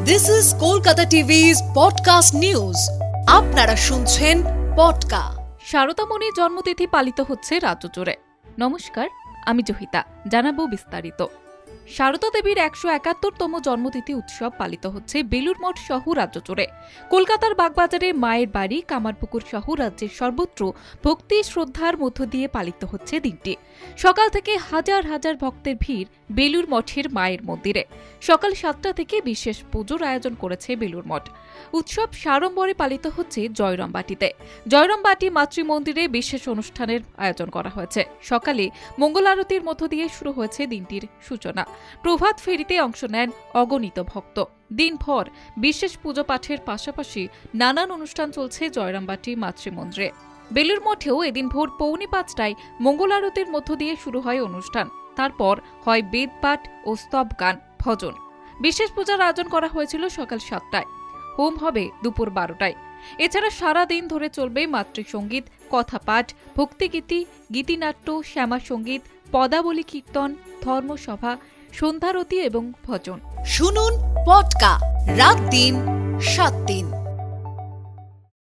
This is Kolkata TV's podcast news. আপনারা শুনছেন পডকা। শারদা মনির জন্মতিথি পালিত হচ্ছে রাজ্য জুড়ে। নমস্কার, আমি জহিতা, জানাবো বিস্তারিত। শারদা দেবীর ১৭১তম জন্মতিথি উৎসব পালিত হচ্ছে বেলুর মঠ সহ রাজ্য জুড়ে। কলকাতার বাগবাজারে মায়ের বাড়ি, কামারপুকুর সহ রাজ্যের সর্বত্র ভক্তি শ্রদ্ধার মধ্য দিয়ে পালিত হচ্ছে দিনটি। সকাল থেকে হাজার হাজার ভক্তের ভিড় বেলুর মঠের মায়ের মন্দিরে। সকাল ৭টা থেকে বিশেষ পুজোর আয়োজন করেছে বেলুর মঠ। উৎসব সাড়ম্বরে পালিত হচ্ছে জয়রামবাটিতে। জয়রামবাটি মাতৃমন্দিরে বিশেষ অনুষ্ঠানের আয়োজন করা হয়েছে। সকালে মঙ্গল আরতির মধ্য দিয়ে শুরু হয়েছে দিনটির সূচনা। প্রভাত ফেরিতে অংশ নেন অগণিত ভক্ত। দিনভর বিশেষ পুজো পাঠের পাশাপাশি নানান অনুষ্ঠান চলছে জয়রামবাটি মাতৃমন্দিরে। বেলুর মঠেও এদিন ভোর 4:45টায় মঙ্গল আরতির মধ্য দিয়ে শুরু হয় অনুষ্ঠান। তারপর হয় বেদপাঠ ও স্তব গান, ভজন। বিশেষ পূজার আয়োজন করা হয়েছিল সকাল 7টায়। হোম হবে দুপুর 12টায়। এছাড়া সারা দিন ধরে চলবে মাতৃসঙ্গীত, কথাপাঠ, ভক্তিগীতি, গীতিনাট্য, শ্যামা সঙ্গীত, পদাবলী কীর্তন, ধর্মসভা, সন্ধ্যারতি এবং ভজন। শুনুন পডকা রাত দিন 7 দিন।